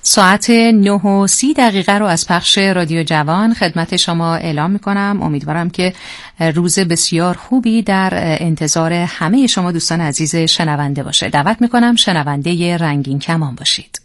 ساعت 9:30 رو از پخش رادیو جوان خدمت شما اعلام میکنم. امیدوارم که روز بسیار خوبی در انتظار همه شما دوستان عزیز شنونده باشه. دعوت میکنم شنونده رنگین کمان باشید.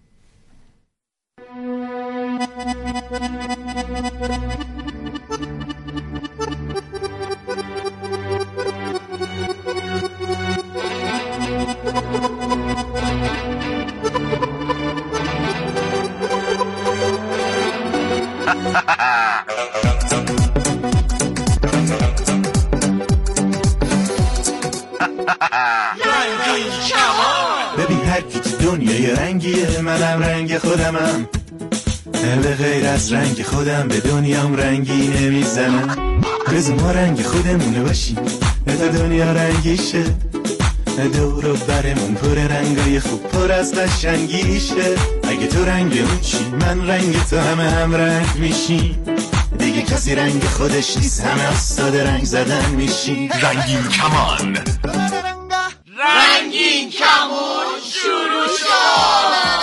ببین هر کی تو دنیای رنگیه، منم رنگ خودمم، به غیر از رنگ خودم به دنیام رنگی نمیزنم. بذار ما رنگ خودمونه باشیم تا دنیا رنگی شه، دور و برمون پر رنگای خوب پر از قشنگی شه. اگه تو رنگ اون چی من رنگ تو هم رنگ میشیم، دیگه کسی رنگ خودش نیست، همه استاد رنگ زدن میشیم. رنگین کمان، رنگین کمان شروع شد.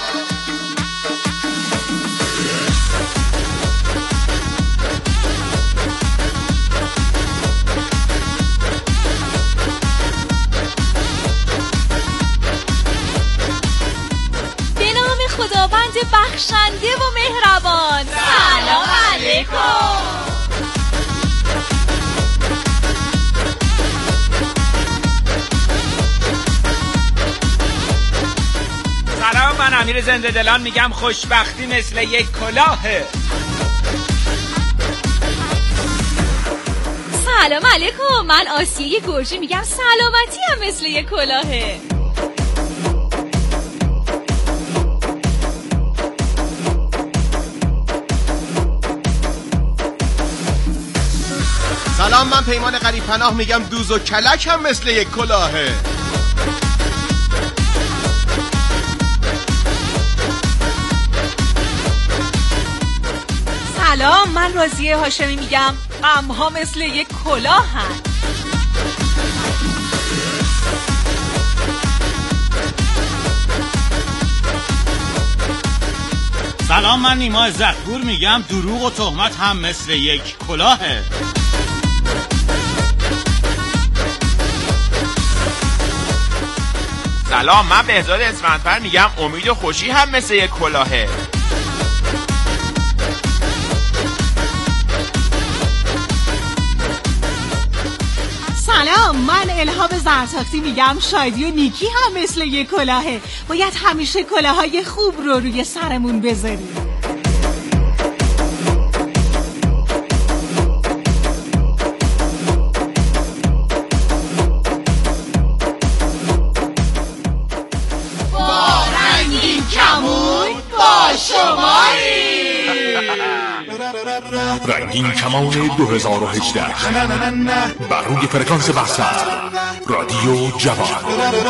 به نام خداوند بخشنده و مهربان. سلام علیکم. سلام، من امیر زنده دلان میگم خوشبختی مثل یک کلاهه. سلام علیکم، من آسیه گرجی میگم سلامتی هم مثل یک کلاهه. سلام، من پیمان غریب پناه میگم دوز و کلک هم مثل یک کلاهه. سلام، من راضیه هاشمی میگم غم‌ها مثل یک کلاهن. سلام، من نیما عزت‌پور میگم دروغ و تهمت هم مثل یک کلاهه. سلام، من بهزاد اسفندفر میگم امید و خوشی هم مثل یک کلاهه. سلام، من الهام زرتاختی میگم شادی و نیکی هم مثل یک کلاهه. باید همیشه کلاههای خوب رو روی سرمون بذاریم. با رنگین کمون با شمایی. رنگین کمان 2018 بر روی فرکانس وسط رادیو جوان.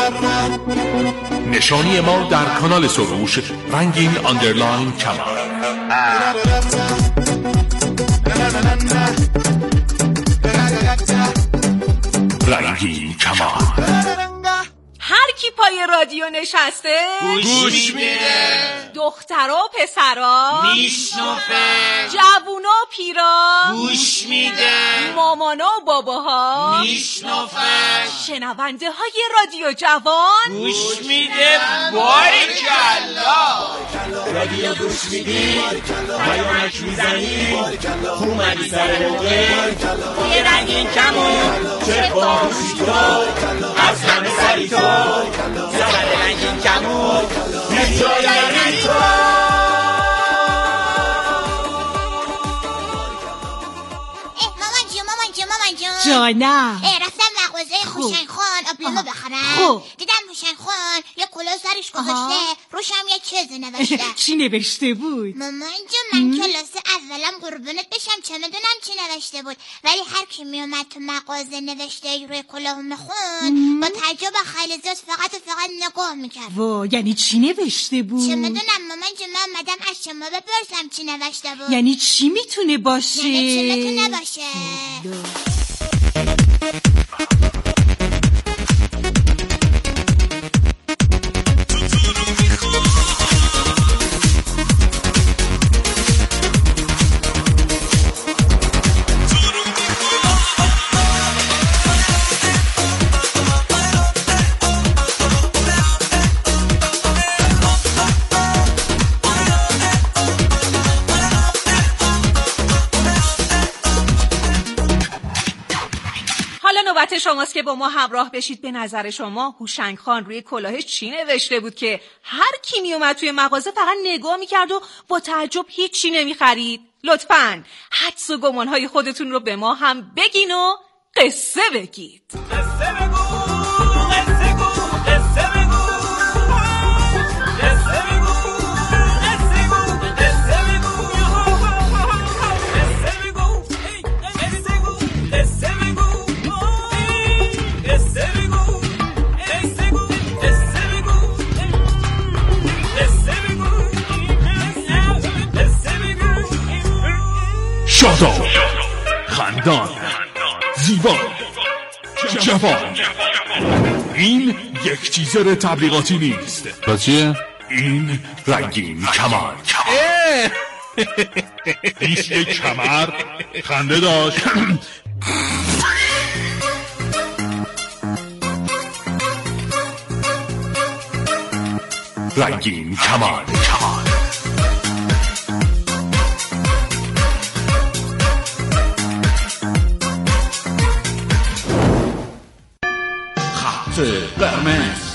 نشانی ما در کانال سروش رنگین آندرلاین کمان. رنگین کمان. هر کی پای رادیو نشسته گوش میده، دخترا و پسرا میشنفه، جوونا و پیرا گوش میده، مامانا و باباها میشنفه، شنونده های رادیو جوان گوش میده. باریکلا رادیو گوش میدی، پیامک میزنی، اومدی سر موقع، یه رنگین کمون چه باهوشی تو، از همه سری تو، زبر رنگین کمون یه جایی تو. مامان جون جانم. رفتم مغازه هوشنگ خان آبلیمو بخرم. دیدم هوشنگ خان یه کلاه سرش گذاشته، روش هم یه چیزی نوشته. چی نوشته بود؟ مامان جون من کلاس اولم قربونت بشم چه میدونم چی نوشته بود، ولی هر کی میومد تو مغازه نوشته روی کلاه میخون با تعجب خیلی زیاد فقط نگاه میکرد. وا، یعنی چی نوشته بود؟ چه میدونم مامان جون، من اومدم از شما بپرسم چی نوشته بود. یعنی چی میتونه باشه؟ یعنی چی میتونه باشه؟ خدمت شماست که با ما همراه بشید. به نظر شما هوشنگ خان روی کلاهش چی نوشته بود که هر کی می اومد توی مغازه فقط نگاه میکرد و با تعجب هیچی نمیخرید؟ لطفاً حدس و گمانهای خودتون رو به ما هم بگین و قصه بگید. قصه بگو، قصه گو، قصه بگو، قصه بگو، قصه گو، قصه بگو، قصه بگو، قصه گو، قصه بگو، قصه بگو، قصه گو، قصه بگو، قصه بگو، قصه بگو. شاداب، خندان، زیبا، جوان. این یک تیزر تبلیغاتی نیست. چیه؟ این رنگین کمر. پیش یک کمر خنده داشت. رنگین کمر. قرمز.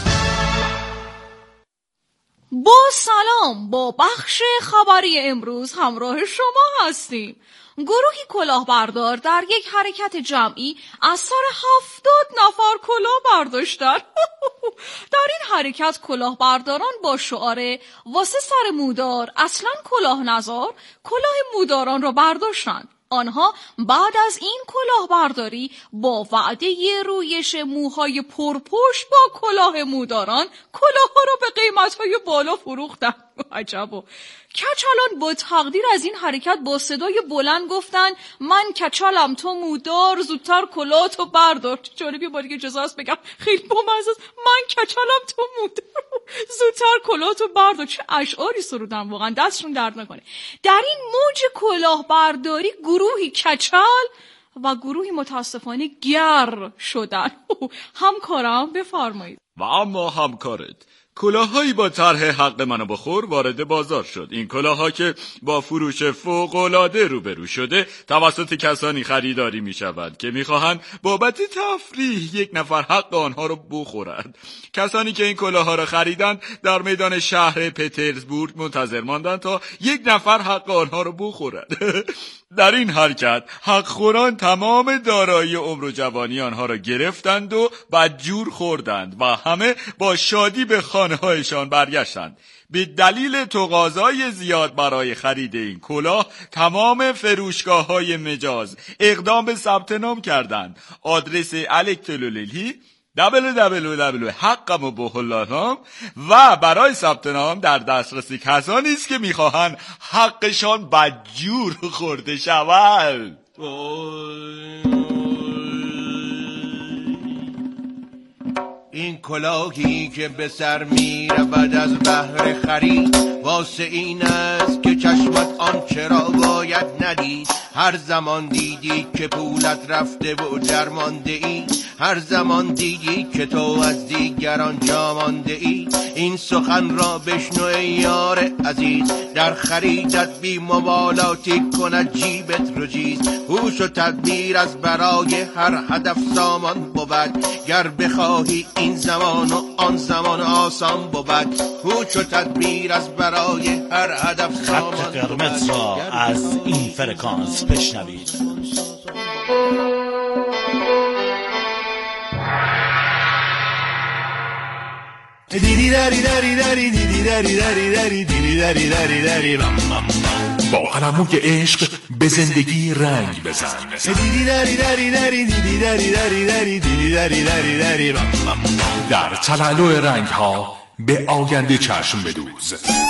با سلام، با بخش خبری امروز همراه شما هستیم. گروهی کلاهبردار در یک حرکت جمعی از سر 70 نفر کلاه برداشتند. در این حرکت کلاهبرداران با شعار واسه سر مودار اصلا کلاه نزار کلاه موداران را برداشتند. آنها بعد از این کلاهبرداری با وعده رویش موهای پرپشت با کلاه موداران کلاه‌ها را به قیمت‌های بالا فروختند. عجبا. کچلان با تقدیر از این حرکت با صدای بلند گفتن من کچلم تو مودار زودتر کلاهتو بردار. جالبی باری که جزا است بگم خیلی بامزه است. من کچلم تو مودار زودتر کلاهتو بردار. چه اشعاری سرودن، واقعا دستشون درد نکنه. در این موج کلاهبرداری گروهی کچل و گروهی متاسفانه گر شدن. همکارم بفرمایید. و اما همکارت کلاهایی با طرح حق منو بخور وارد بازار شد. این کلاه‌ها که با فروش فوق‌العاده روبرو شده توسط کسانی خریداری می‌شود که می‌خواهند بابت تفریح یک نفر حق آنها رو بخورند. کسانی که این کلاه‌ها را خریدند در میدان شهر پترزبورگ منتظر ماندند تا یک نفر حق آنها رو بخورد. در این حرکت حقخوران تمام دارایی عمر و جوانی آنها را گرفتند و بدجور خوردند و همه با شادی به خانه‌هایشان برگشتند. به دلیل تقاضای زیاد برای خرید این کلاه تمام فروشگاه‌های مجاز اقدام به ثبت نام کردند. آدرس الکترونیکی www.haqqamobahullanam و برای ثبت نام در دسترس کسانی است که می‌خواهند حقشان بدجور خورده شود. این کلاهی که به سر میره بعد از بهر خرید واسه این است که چشمت آن چرا باید ندید. هر زمان دیدی که پولت رفته و درمانده ای، هر زمان دیدی که تو از دیگران جا مانده ای، این سخن را بشنو ای یار عزیز. در خریدت بی مبالاتی کند جیبت رو جیز. هوش و تدبیر از برای هر هدف سامان بود. گر بخواهی این زمان و آن زمان آسان بود. هوش و تدبیر از برای هر هدف سامان بود. خط قرمز را از این فرکانس بشنوید. با قلموی عشق به زندگی رنگ بزن. در تلالو رنگ ها به آینده چشم بدوز.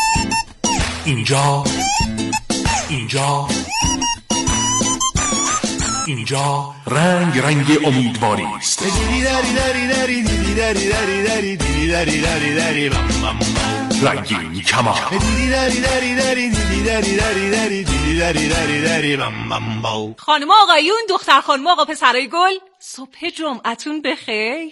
اینجا رنگ امیدواری است. رنگین کمان. خانم آقایون، دختر خانم آقا پسرای گل، صبح جمعتون بخیر.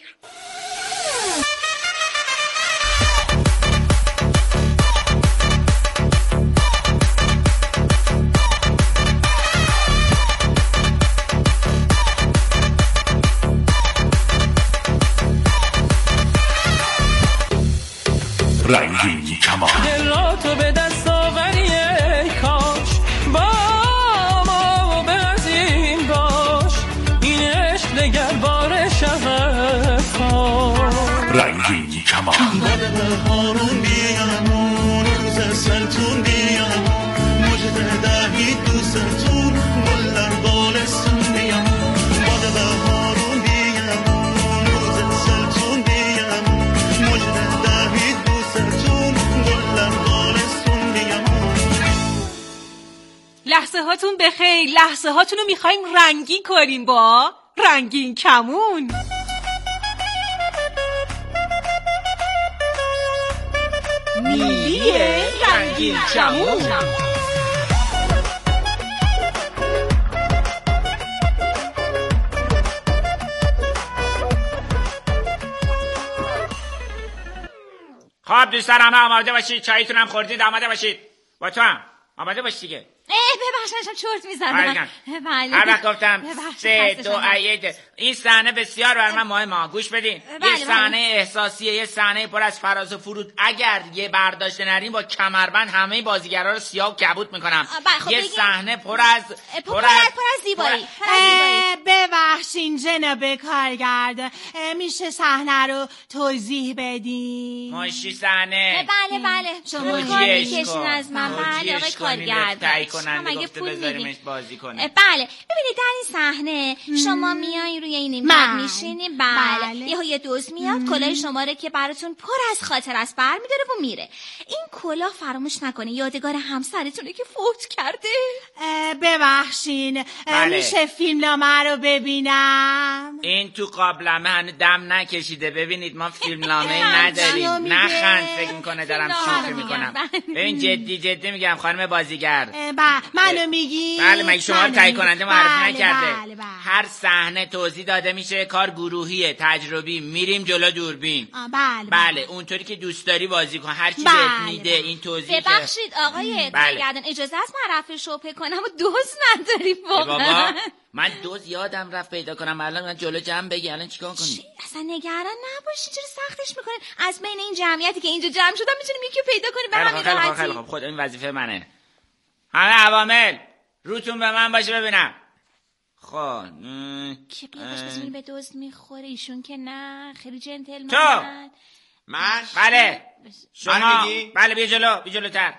رنگین کمان. دل را تو به دست آوری ای کاش، با ما بزین باش، این عشق دگر بار شهر کاش. رنگین کمان. باد بهارون بیامون، روز سلطون بیامون، مجد دهید دوستون، گل در بالستون بیامون. باد بهارون بیامون، روز سلطون بیامون، مجد دهید دوستون، گل در بالستون بیامون. لحظه هاتون بخیر، لحظه هاتون رو میخوایم رنگین کنیم با رنگین کمون. میلی رنگین کمون. خب دوستان همه آماده باشید، چایتون هم خوردید، آماده باشید. با تو هم آماده باش دیگه. ببخشید چرت می‌زدم. بله. هر وقت گفتم 3 2 1 این صحنه بسیار برای من مهمه، گوش بدین. یه صحنه احساسیه، یه صحنه پر از فراز و فرود. اگر یه برداشت نریم با کمربند همه بازیگرا رو سیاه و کبود میکنم. یه صحنه پر از زیبایی. ببخشین جناب کارگردان، میشه صحنه رو توضیح بدین؟ ماشی صحنه. بله شما کار میکشین از من. بله آقای کارگردان، کننده گفته بذاریمش بازی کنه. بله ببینید در این صحنه شما میای روی این نیمکت میشینی. بله یه دوست میاد کلاه شما رو که براتون پر از خاطر است برمی‌داره و میره. این کلاه فراموش نکنه یادگار همسرتونه که فوت کرده. ببخشین میشه فیلمنامه رو ببینم؟ این تو قابلمه هنوز دم نکشیده. ببینید ما فیلمنامه نداریم. نخند، فکر میکنه دارم شوخی میکنم. ببین جدی میگم خانم بازیگر. منو میگی؟ بله مگه شما رو تایید کننده معرفی نکرده؟ هر صحنه توضیح داده میشه، کار گروهیه، تجربی، میریم جلو دوربین. بله اونطوری که دوست داری بازی کن، هر چی بهت میده این توضیح. ببخشید آقای کارگردان اجازه است من رفع شبهه کنم و دوز نداریم واقعا. من دوز یادم رفت پیدا کنم. الان من جلو جمع بگی الان چیکار کنی؟ اصلا نگران نباشی، چرا سختش میکنین؟ از بین این جمعیتی که اینجا جمع شدن میتونیم یکی پیدا کنیم به همین راحتی. خیلی خوب خود این وظیفه منه. همه عوامل روتون به من باشه ببینم. خب که بیادش بزنی به دوز میخوره ایشون که نه، خیلی جنتلمن. تو من؟ بله شما میگی؟ بله بیا جلوتر.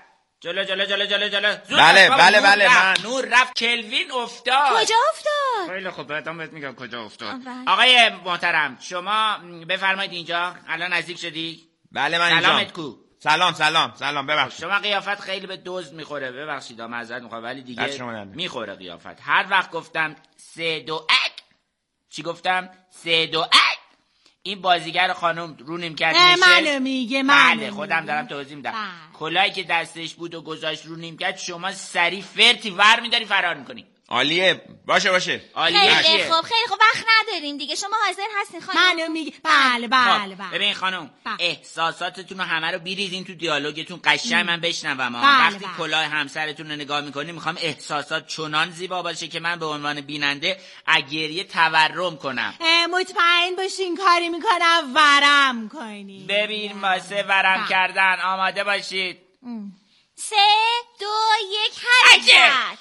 جلو بله من. نور رفت کلوین افتاد. کجا افتاد؟ خیلی خوب بعدم بهت میگم کجا افتاد. آقای محترم شما بفرمایید اینجا. الان نزدیک شدی؟ بله من اینجا. سلامت کو؟ سلام ببخشید. شما قیافت خیلی به دزد میخوره. ببخشید معذرت میخوام ولی دیگه میخوره قیافت. هر وقت گفتم 3 2 1 چی گفتم؟ 3 2 1 این بازیگر خانم رو نیمکت میشه. منو میگه. بله خودم دارم توضیح میدم. کلاهی که دستش بود و گذاشت رو نیمکت شما سری فرتی ور میداری فرار میکنی. عالیه باشه عالیه. خیلی خوب وقت نداریم دیگه. شما حاضر هستین خانم؟ منو میگه. بله ببین خانم احساساتتون رو همه رو بریزین تو دیالوگتون قشنگ من بشنوم. وقتی کلاه همسرتون رو نگاه میکنی میخوام احساسات چنان زیبا باشه که من به عنوان بیننده گریه تورم کنم. مطمئن باشین کاری میکنم ورم کنی. ببین واسه ورم کردن آماده باشید. 3 2 1 حرکت.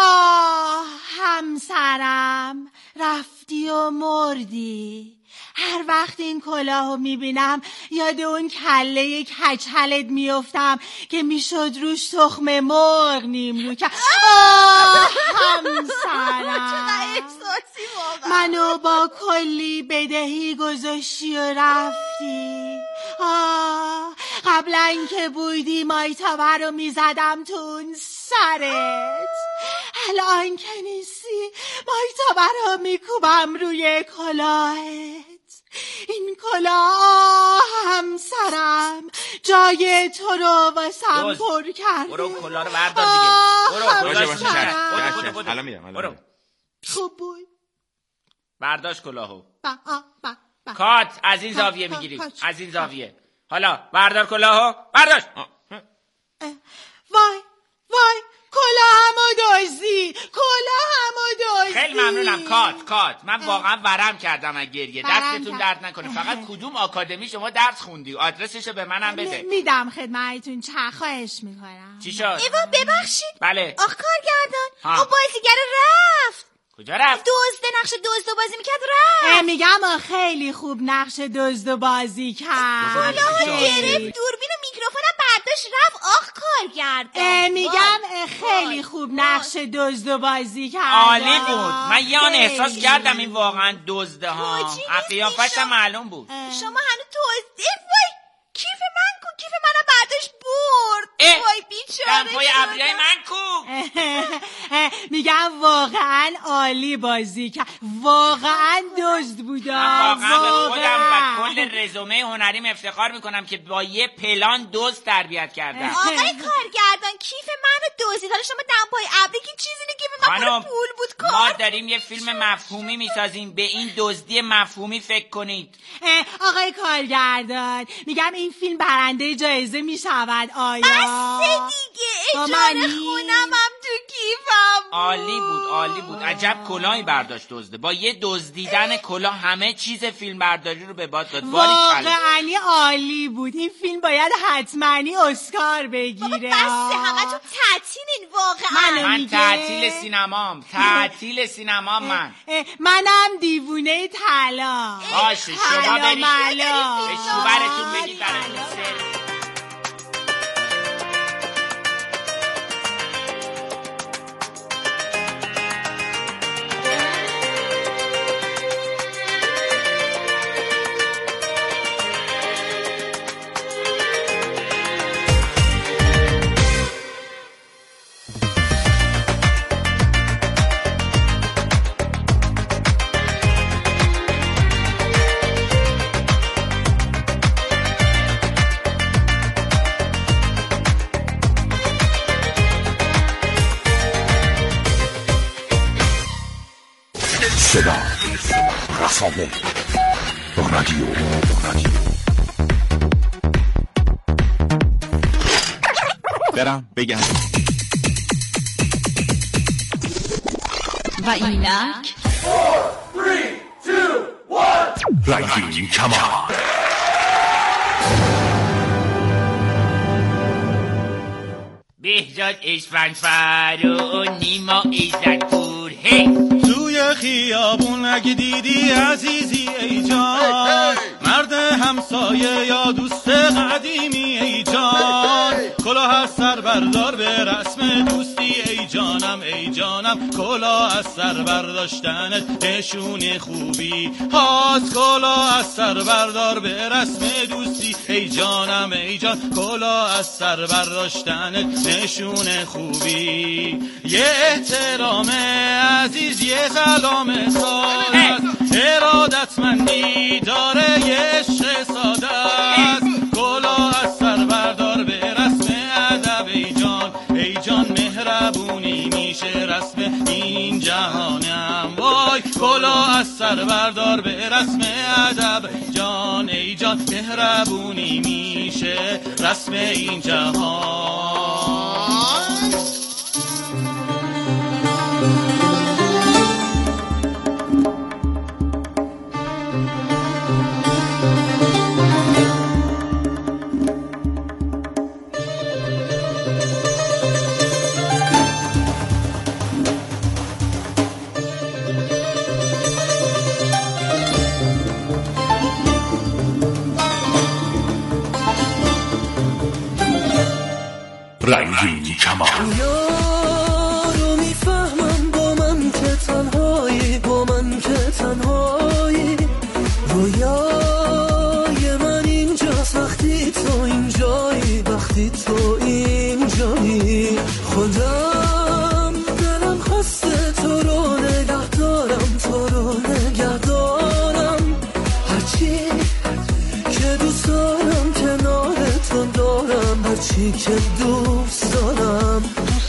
همسرم رفتی و مردی. هر وقت این کلاهو میبینم یاد اون کله کچلت میافتم که میشد روش تخم مرغ نیمرو کرد. همسرم منو با کلی بدهی گذاشتی و رفتی. قبلا که بودی مایتابه رو میزدم تو اون سرت. الان که نیستی مایتابه رو میکوبم روی کلاهت. این کلاه همسرم جای تو رو واسم پر کرده. برو کلاه رو بردار دیگه. برو الان میرم. خوب بود. برداشت کلاهو. کات از این زاویه میگیری. از این زاویه. حالا بردار کلاهو. برداشت. وای کلاهمو دزدی. خیلی ممنونم. کات من واقعا ورم کردم از گریه. دستتون درد نکنه. فقط کدوم آکادمی شما درس خوندی؟ آدرسشو به منم بده. میدم خدمتتون. خواهش میکنم. چی شد؟ ایوا ببخشید. بله. آخ کارگردان اون بازیگر رفت. کجا رفت؟ نقش دزد بازی میکرد رفت. میگم خیلی خوب نقش دزد بازی کرد. کلاهو گرفت، دوربین و میکروفونم برداشت رفت. آخ کارگردان میگم خیلی خوب نقش دزد بازی کرد. عالی بود. من یه آن احساس کردم این واقعا دزده ها. قیافش معلوم بود. شما هنوز وای کیف من کو. کیف منو برداشت برد. وای بیچاره. دمپای ابریای من کو. میگم واقعا عالی بازی کرد. واقعا دزد بود. من واقعا به خودم و کل رزومه هنریم افتخار میکنم که با یه پلان دزد تربیت کردم. آقای کارگردان کیف منو دزدید. حالا شما دمپای ابری که چیزی نیست که به من پول بود. ما داریم یه فیلم مفهومی میسازیم. به این دزدی مفهومی فکر کنید. آقای کارگردان میگم این فیلم برنده جایزه میشود. آیا بسته دیگه. اجاره خونم هم تو کیفم. عالی بود. عجب کلاهی برداشت دزده. با یه دزدیدن کلاه همه چیز فیلم برداری رو به باد داد. واقعا عالی بود. این فیلم باید حتماً اسکار بگیره. بسته همتون تعطیلین واقعا. من تعطیل سینما منم دیوونه طلا. باشه شما برید به شوهرتون بگید برای این صدا رسانه رادیو برم بگم و اینک رنگین کمان. بهزاد اسفندفر و نیما عزتپور. توی خیابون اگه دیدی عزیزی ای جان، مرد همسایه یا دوست قدیمی ای جان، کلاه از سر بردار به رسم دوستی ای جانم، کلاه از سر برداشتنت نشون خوبی هاست، کلاه از سر بردار به رسم دوستی ای جان، کلاه از سر برداشتنت نشون خوبی. یه احترام عزیز یه سلام ساده، ارادتمندی داره یه عشق ساده است، کلاه از سر بردار به رسم ادب ای جان مهربونی میشه رسم این جهانم، وای کلاه از سر بردار به رسم ادب ای جان مهربونی میشه رسم این جهان. رنگین کمان. یارو میفهمم با من که تنهایی، رویای من اینجاست وقتی تو اینجایی، خودم دلم خواسته تو رو نگه دارم، هرچی که دوست دارم کنارتون دارم، هرچی که دوست دارم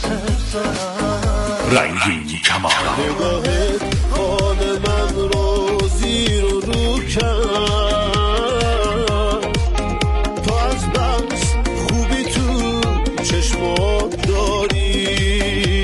رنگین کمان. نگاهت حال من رو زیر و رو کرد، تو از بس خوبی تو چشمات داری،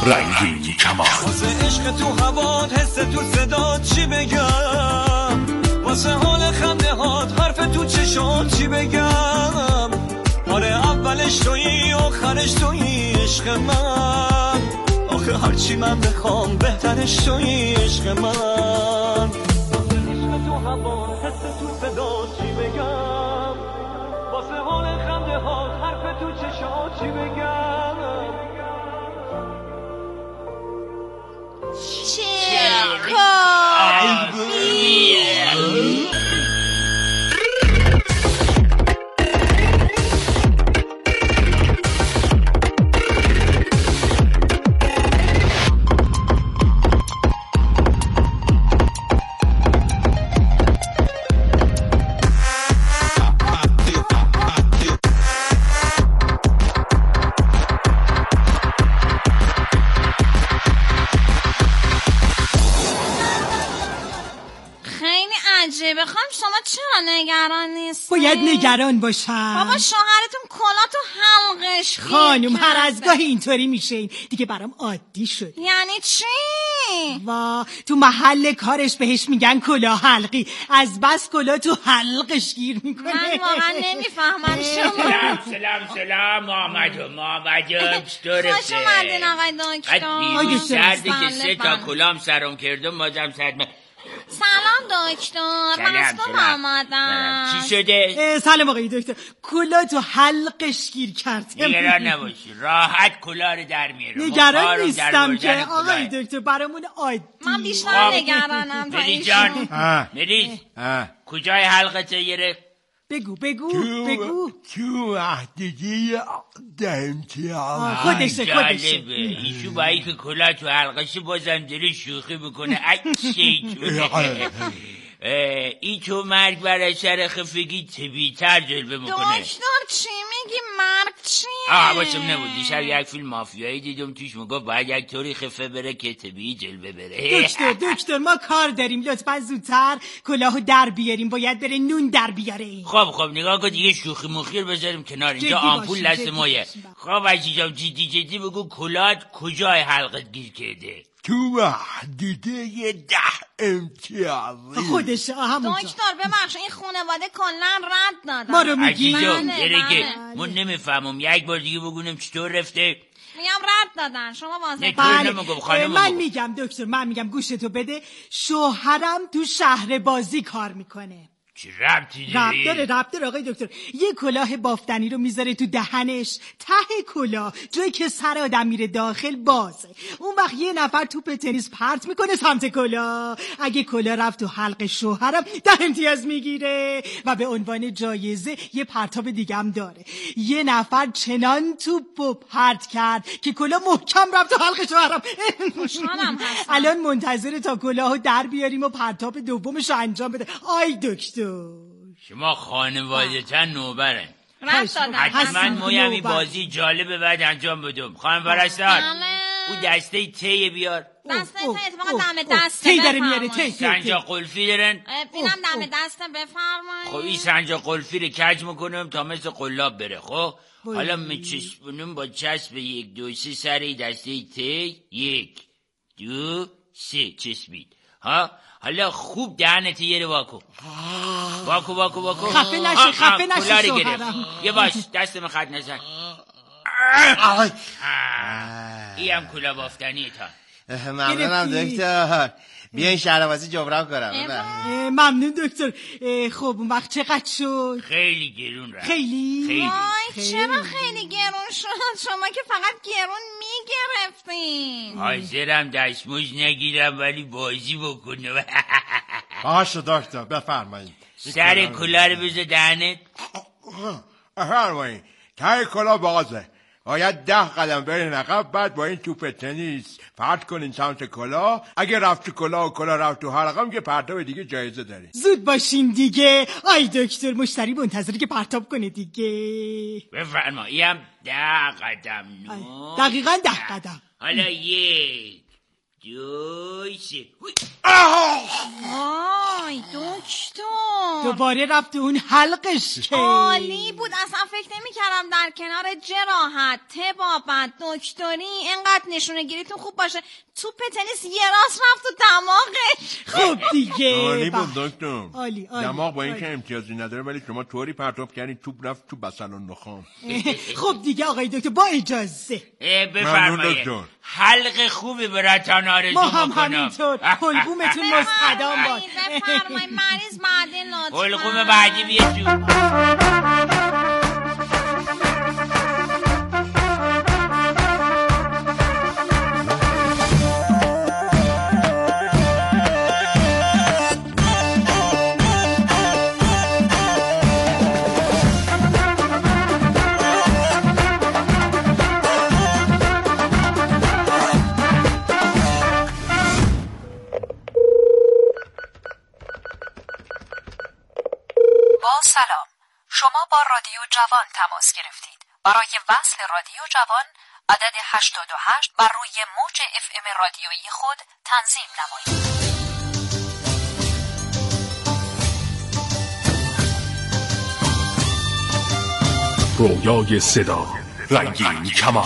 رنگین کمان. واسه عشق تو هوات، حس تو صدات چی بگم، واسه حال خنده هات، حرف تو چشات چی بگم. آره اولش تویی آخرش تویی عشق من، آخه هرچی من بخوام بهترش تویی عشق من. عشق تو هوات، حس تو صدات چی بگم، واسه حال خنده هات، حرف تو چشات چی بگم. بخوام شما چرا نگران نیستی؟ باید نگران باشم. بابا شوهرتون کلاتو حلقش خانم هر از گاهی اینطوری میشه، این دیگه برام عادی شد. یعنی چی؟ وا تو محل کارش بهش میگن کلاه حلقی، از بس کلاه تو حلقش گیر میکنه. من واقعا نمیفهمم شما. سلام محمد چطوره؟ خوش اومدین آقای دکتر. بیرون سرده که 3 تا کلام سرم کردم بازم سرد. سلام دکتر، من از تو آمدم. چی شده؟ سلام آقای دکتر، کلاه تو حلقش گیر کرده. نگران نباشی، راحت کلاه رو در میارم. نگران نیستم که آقای دکتر، برامون عادی. من بیشتر نگرانم تا مریض جان، مریض کجای حلقت گرفت؟ بگو تو احتیجی امتیاز. خودشه ایشو با ای که کلاه تو حلقش بازم داره شوخی میکنه. ای تو مرگ بر اثر خفگی طبیعی‌تر جلوه میکنه. دکتر چی میگی؟ مرگ چیه؟ حواسم نبود، دیشب یک فیلم مافیایی دیدم توش میگفت باید یک طوری خفه بره که طبیعی جلوه بره. دکتر ما کار داریم، لطفا زودتر کلاهو در بیاریم، باید بره نون در بیاره. خب نگاه کن دیگه، شوخی مخیر بذاریم کنار، اینجا آمپول دست مایه. خب عزیزم جدی بگو کلاهت کجای حلقت گیر کرده؟ تو محدوده 10 امتیاز. خودشه همونجا. دکتر ببخش این خانواده کلا رد دادن. ما رو میگی؟ من نمیفهمم، یک بار دیگه بگونم چطور رفته؟ میگم رد دادن، شما واضح من میگم دکتر، من میگم گوشتو بده، شوهرم تو شهر بازی کار میکنه. چی ربطی داره؟ ربط داره آقای دکتر. یه کلاه بافتنی رو میذاره تو دهنش، ته کلاه جایی که سر آدم میره داخل بازه. اون وقت یه نفر توپ تنیس پرت میکنه سمت کلاه، اگه کلاه رفت تو حلق شوهرم 10 امتیاز میگیره و به عنوان جایزه یه پرتاب دیگه هم داره. یه نفر چنان توپو پرت کرد که کلاه محکم رفت تو حلق شوهرم. الان منتظره تا کلاهو در بیاریم و پرتاب دومش رو انجام بده. آی دکتر شما خانواده‌تن نوبرن. حتما مویمی بازی جالبه بعد انجام بدم. خانم پرستار او دسته تی بیار. دسته تی اتفاقا دم دسته تی داره میاره. تی سنجاق قلفی دارن؟ اینم دم دسته بفرمایید. خب این سنجاق قلفی رو کج میکنم تا مثل قلاب بره. خب حالا میچسبونم با چسب 1 2 3 سر دسته تی 1 2 3 چسبید. ها حالا خوب دهنت یه رو واکو. خفه نشه شوهرم. یه باش دستم خط نزن. ای هم کلا بافتنی تا. ممنونم دکتر، بیاین شهربازی جبران کنم. ممنون دکتر. خب اون وقت چقدر شد؟ خیلی گرون رفت. خیلی؟ چرا خیلی گرون شد؟ شما که فقط گرون میگرفتین. حاضرم دستموز نگیرم ولی بازی بکنم. باشه دکتر بفرمایید. سر کلا رو بذار دهنت. بفرمایید. ته کلا بازه، باید 10 قدم برین عقب، بعد با این توپ تنیس پرت کنین سمت کلا. اگه رفت تو کلا و کلا رفت تو حلقم که پرتاب دیگه جایزه دارین. زود باشین دیگه. آی دکتر مشتری منتظره که پرتاب کنه دیگه. بفرماییم 10 قدم. دقیقاً 10 قدم. حالا 1 جوشی. وای دکتر، دوباره رفت اون حلقش که عالی بود. اصلا فکر نمی کردم در کنار جراحت، طبابت، دکتری اینقدر نشونه گیریتون خوب باشه. توپ تنیس یه راست رفت تو دماغش. خب دیگه عالی بود دکتر. عالی. دماغ با اینکه امتیازی نداره ولی شما طوری پرتاب کردین توپ رفت تو بسل و نخام. خب دیگه آقای دکتر با اجازه بفرمایید. حلق خوبی براتون آرزو ما هم میکنم. همینطور. حلقومتون مستدام باد. بفرمایید مریض بعدی لطفا. حلقوم بعدی بیه جو. سلام، شما با رادیو جوان تماس گرفتید. برای وصل رادیو جوان عدد 88 بر روی موج FM رادیویی خود تنظیم نمایید. رویای صدا، رنگین کمان.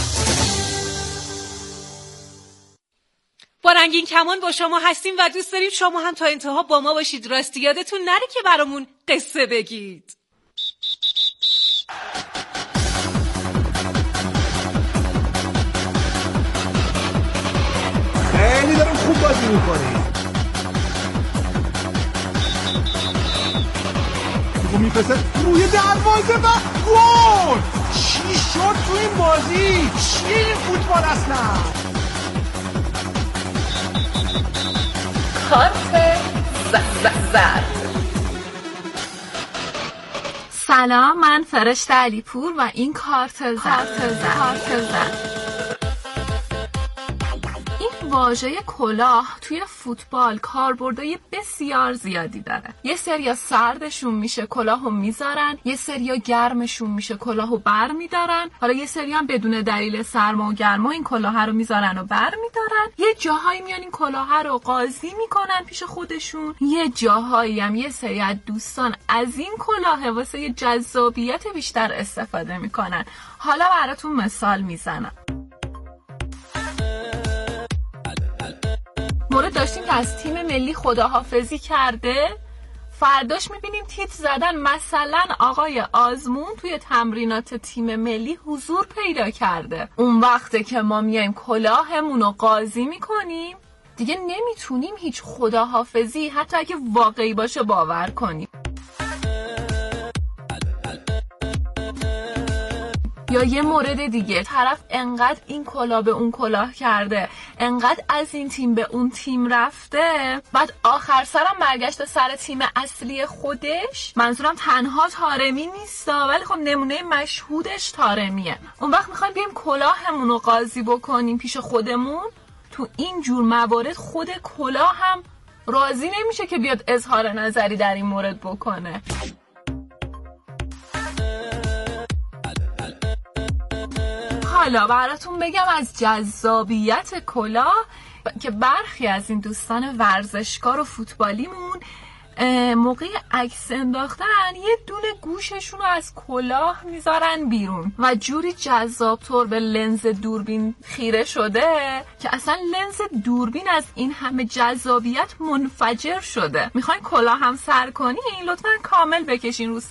با رنگین کمان با شما هستیم و دوست داریم شما هم تا انتها با ما باشید. راستی یادتون نره که برامون قصه بگید. خیلی دارم خوب بازی میکنی. تو میپسه روی دروازه و گل. چی شد تو این بازی؟ چیه این فوتبال اصلا؟ کارت زرد. سلام، من فرشته علیپور و این کارت زرد. این واژه کلاه توی فوتبال کاربردهای بسیار زیادی داره. یه سریا سردشون میشه کلاهو میذارن، یه سریا گرمشون میشه کلاهو بر میدارن، حالا یه سریا هم بدون دلیل سرما و گرما این کلاه رو میذارن و بر میدارن. یه جاهایی میان این کلاه رو قاضی میکنن پیش خودشون، یه جاهایی هم یه سری از دوستان از این کلاه واسه یه جذابیت بیشتر استفاده میکنن. حالا براتون مثال میزنم. مورد داشتیم که از تیم ملی خداحافظی کرده، فرداش میبینیم تیتر زدن مثلا آقای آزمون توی تمرینات تیم ملی حضور پیدا کرده. اون وقته که ما میایم کلاهمون رو قاضی میکنیم دیگه نمیتونیم هیچ خداحافظی حتی اگه واقعی باشه باور کنیم. یا یه مورد دیگه، طرف انقدر این کلاه به اون کلاه کرده، انقدر از این تیم به اون تیم رفته، بعد آخر سرم برگشته سر تیم اصلی خودش. منظورم تنها طارمی نیست ولی خب نمونه مشهودش طارمیه. اون وقت میخوایم بیایم کلاهمون رو قاضی بکنیم پیش خودمون. تو این جور موارد خود کلاه هم راضی نمیشه که بیاد اظهار نظری در این مورد بکنه. حالا براتون بگم از جذابیت کلاه که برخی از این دوستان ورزشکار و فوتبالیمون موقع عکس انداختن یه دونه گوششون رو از کلاه میذارن بیرون و جوری جذاب‌تر به لنز دوربین خیره شده که اصلا لنز دوربین از این همه جذابیت منفجر شده. میخواین کلاه هم سر کنین لطفاً کامل بکشین رو